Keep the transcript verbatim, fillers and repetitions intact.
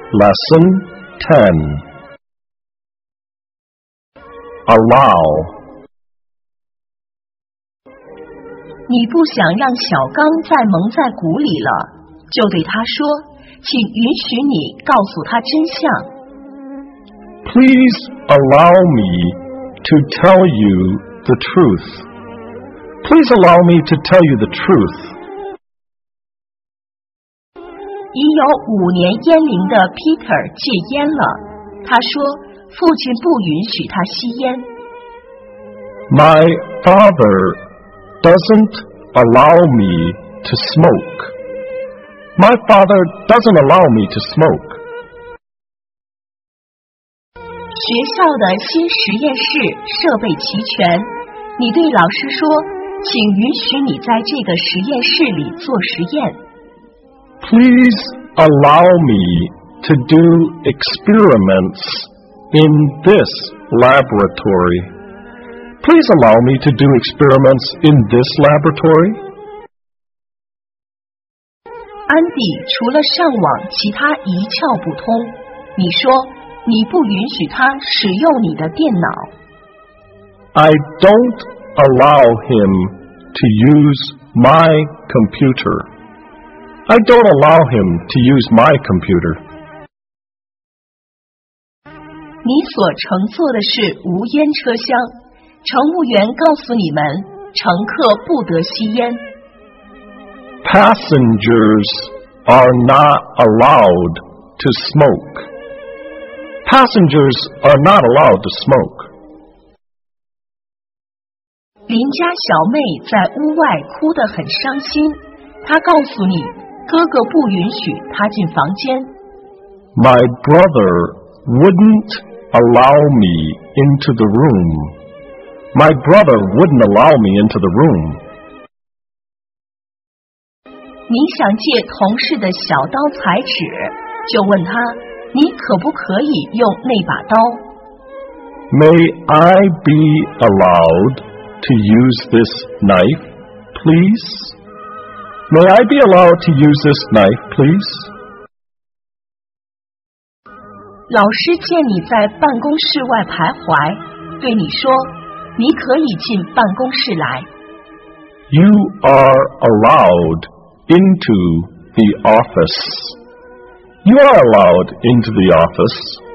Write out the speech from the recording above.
Lesson ten. Allow. 你不想让小刚再蒙在鼓里了，就对他说，请允许你告诉他真相。 Please allow me to tell you the truth. Please allow me to tell you the truth. 已有五年烟龄的 Peter 戒烟了，他说父亲不允许他吸烟。 My father doesn't allow me to smoke. My father doesn't allow me to smoke. 学校的新实验室设备齐全，你对老师说，请允许你在这个实验室里做实验。 Please allow me to do experiments in this laboratory. Please allow me to do experiments in this laboratory. 安迪除了上网，其他一窍不通。你说你不允许他使用你的电脑。 I don't allow him to use my computer. I don't allow him to use my computer. 你所乘坐的是无烟车厢，乘务员告诉你们，乘客不得吸烟。 Passengers are not allowed to smoke. Passengers are not allowed to smoke. 邻家小妹在屋外哭得很伤心，她告诉你，哥哥不允许她进房间。 My brother wouldn't allow me into the room. My brother wouldn't allow me into the room. 你想借同事的小刀裁纸，就问他，你可不可以用那把刀？ May I be allowed to use this knife, please? May I be allowed to use this knife, please? 老师见你在办公室外徘徊，对你说，你可以进办公室来。 You are allowed into the office. You are allowed into the office.